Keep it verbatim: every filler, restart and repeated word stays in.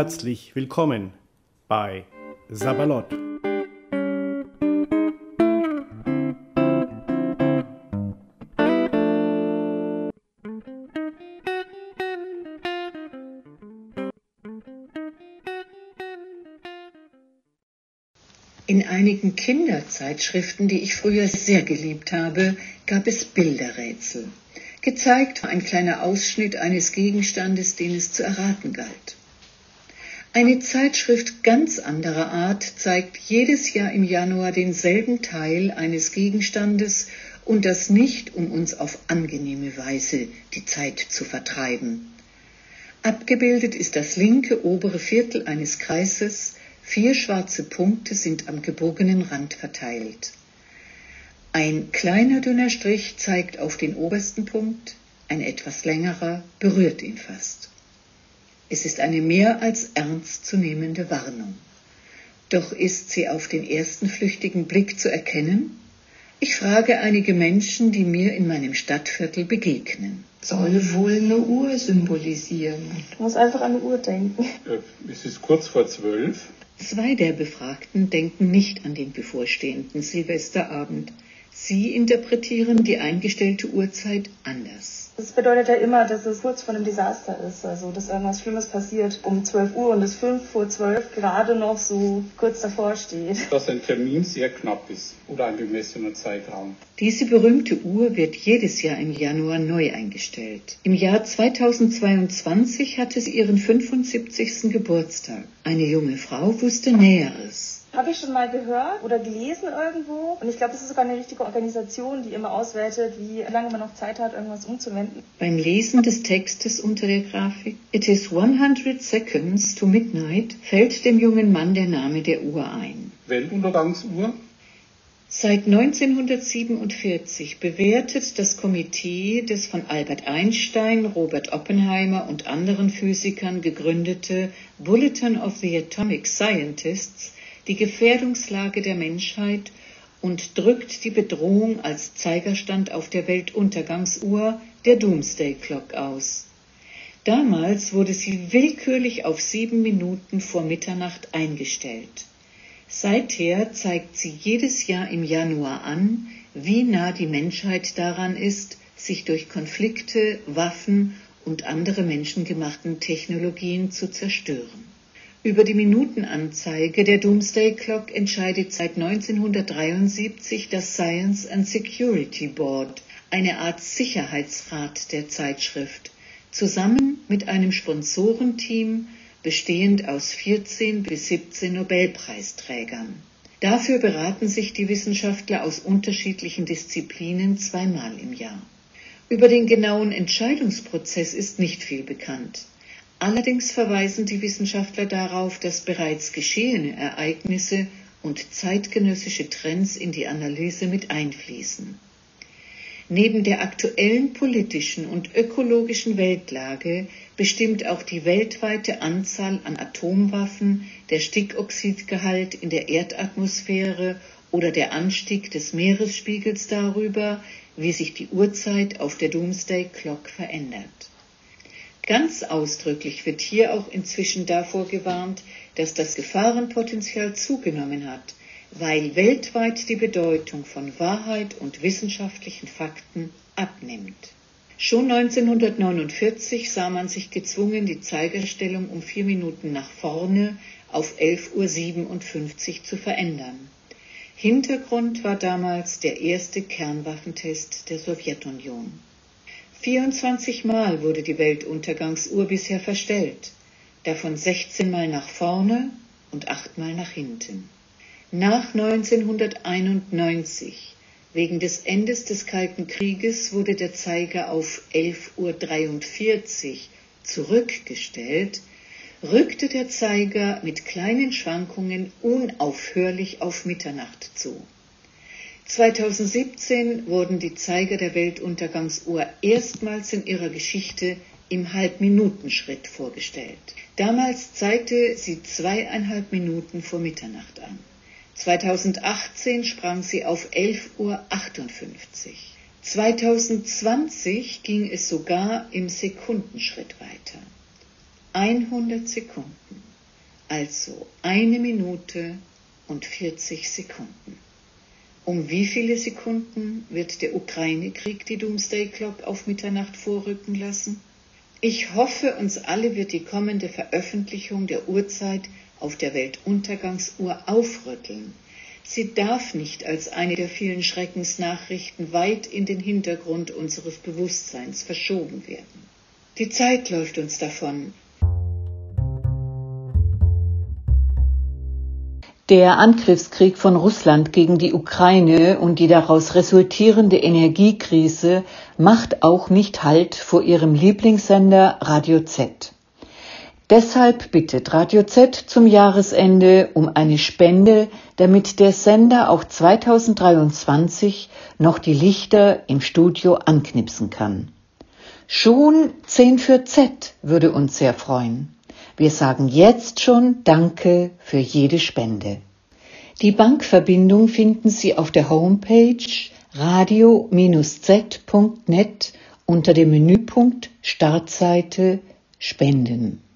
Herzlich willkommen bei Sabalot. In einigen Kinderzeitschriften, die ich früher sehr geliebt habe, gab es Bilderrätsel. Gezeigt war ein kleiner Ausschnitt eines Gegenstandes, den es zu erraten galt. Eine Zeitschrift ganz anderer Art zeigt jedes Jahr im Januar denselben Teil eines Gegenstandes und das nicht, um uns auf angenehme Weise die Zeit zu vertreiben. Abgebildet ist das linke obere Viertel eines Kreises. Vier schwarze Punkte sind am gebogenen Rand verteilt. Ein kleiner dünner Strich zeigt auf den obersten Punkt, ein etwas längerer berührt ihn fast. Es ist eine mehr als ernst zu nehmende Warnung. Doch ist sie auf den ersten flüchtigen Blick zu erkennen? Ich frage einige Menschen, die mir in meinem Stadtviertel begegnen. Soll wohl eine Uhr symbolisieren. Du musst einfach an eine Uhr denken. Äh, es ist kurz vor zwölf. Zwei der Befragten denken nicht an den bevorstehenden Silvesterabend. Sie interpretieren die eingestellte Uhrzeit anders. Das bedeutet ja immer, dass es kurz vor einem Desaster ist, also dass irgendwas Schlimmes passiert um zwölf Uhr und es fünf vor zwölf gerade noch so kurz davor steht. Dass ein Termin sehr knapp ist oder ein bemessener Zeitraum. Diese berühmte Uhr wird jedes Jahr im Januar neu eingestellt. Im Jahr zweitausendzweiundzwanzig hatte sie ihren fünfundsiebzigsten Geburtstag. Eine junge Frau wusste Näheres. Habe ich schon mal gehört oder gelesen irgendwo. Und ich glaube, das ist sogar eine richtige Organisation, die immer auswertet, wie lange man noch Zeit hat, irgendwas umzuwenden. Beim Lesen des Textes unter der Grafik "It is hundred seconds to midnight" fällt dem jungen Mann der Name der Uhr ein. Weltuntergangsuhr? Seit neunzehnhundertsiebenundvierzig bewertet das Komitee des von Albert Einstein, Robert Oppenheimer und anderen Physikern gegründete Bulletin of the Atomic Scientists die Gefährdungslage der Menschheit und drückt die Bedrohung als Zeigerstand auf der Weltuntergangsuhr, der Doomsday Clock, aus. Damals wurde sie willkürlich auf sieben Minuten vor Mitternacht eingestellt. Seither zeigt sie jedes Jahr im Januar an, wie nah die Menschheit daran ist, sich durch Konflikte, Waffen und andere menschengemachten Technologien zu zerstören. Über die Minutenanzeige der Doomsday Clock entscheidet seit neunzehnhundertdreiundsiebzig das Science and Security Board, eine Art Sicherheitsrat der Zeitschrift, zusammen mit einem Sponsorenteam, bestehend aus vierzehn bis siebzehn Nobelpreisträgern. Dafür beraten sich die Wissenschaftler aus unterschiedlichen Disziplinen zweimal im Jahr. Über den genauen Entscheidungsprozess ist nicht viel bekannt. Allerdings verweisen die Wissenschaftler darauf, dass bereits geschehene Ereignisse und zeitgenössische Trends in die Analyse mit einfließen. Neben der aktuellen politischen und ökologischen Weltlage bestimmt auch die weltweite Anzahl an Atomwaffen, der Stickoxidgehalt in der Erdatmosphäre oder der Anstieg des Meeresspiegels darüber, wie sich die Uhrzeit auf der Doomsday Clock verändert. Ganz ausdrücklich wird hier auch inzwischen davor gewarnt, dass das Gefahrenpotenzial zugenommen hat, weil weltweit die Bedeutung von Wahrheit und wissenschaftlichen Fakten abnimmt. Schon neunzehnhundertneunundvierzig sah man sich gezwungen, die Zeigerstellung um vier Minuten nach vorne auf elf Uhr siebenundfünfzig zu verändern. Hintergrund war damals der erste Kernwaffentest der Sowjetunion. vierundzwanzig Mal wurde die Weltuntergangsuhr bisher verstellt, davon sechzehn Mal nach vorne und acht Mal nach hinten. Nach neunzehnhunderteinundneunzig, wegen des Endes des Kalten Krieges, wurde der Zeiger auf elf Uhr dreiundvierzig zurückgestellt, rückte der Zeiger mit kleinen Schwankungen unaufhörlich auf Mitternacht zu. zweitausendsiebzehn wurden die Zeiger der Weltuntergangsuhr erstmals in ihrer Geschichte im Halbminutenschritt vorgestellt. Damals zeigte sie zweieinhalb Minuten vor Mitternacht an. zweitausendachtzehn sprang sie auf elf Uhr achtundfünfzig. zweitausendzwanzig ging es sogar im Sekundenschritt weiter. hundert Sekunden. Also eine Minute und vierzig Sekunden. Um wie viele Sekunden wird der Ukraine-Krieg die Doomsday Clock auf Mitternacht vorrücken lassen? Ich hoffe, uns alle wird die kommende Veröffentlichung der Uhrzeit auf der Weltuntergangsuhr aufrütteln. Sie darf nicht als eine der vielen Schreckensnachrichten weit in den Hintergrund unseres Bewusstseins verschoben werden. Die Zeit läuft uns davon. Der Angriffskrieg von Russland gegen die Ukraine und die daraus resultierende Energiekrise macht auch nicht Halt vor ihrem Lieblingssender Radio Z. Deshalb bittet Radio Z zum Jahresende um eine Spende, damit der Sender auch zweitausenddreiundzwanzig noch die Lichter im Studio anknipsen kann. Schon zehn für Z würde uns sehr freuen. Wir sagen jetzt schon Danke für jede Spende. Die Bankverbindung finden Sie auf der Homepage radio z punkt net unter dem Menüpunkt Startseite Spenden.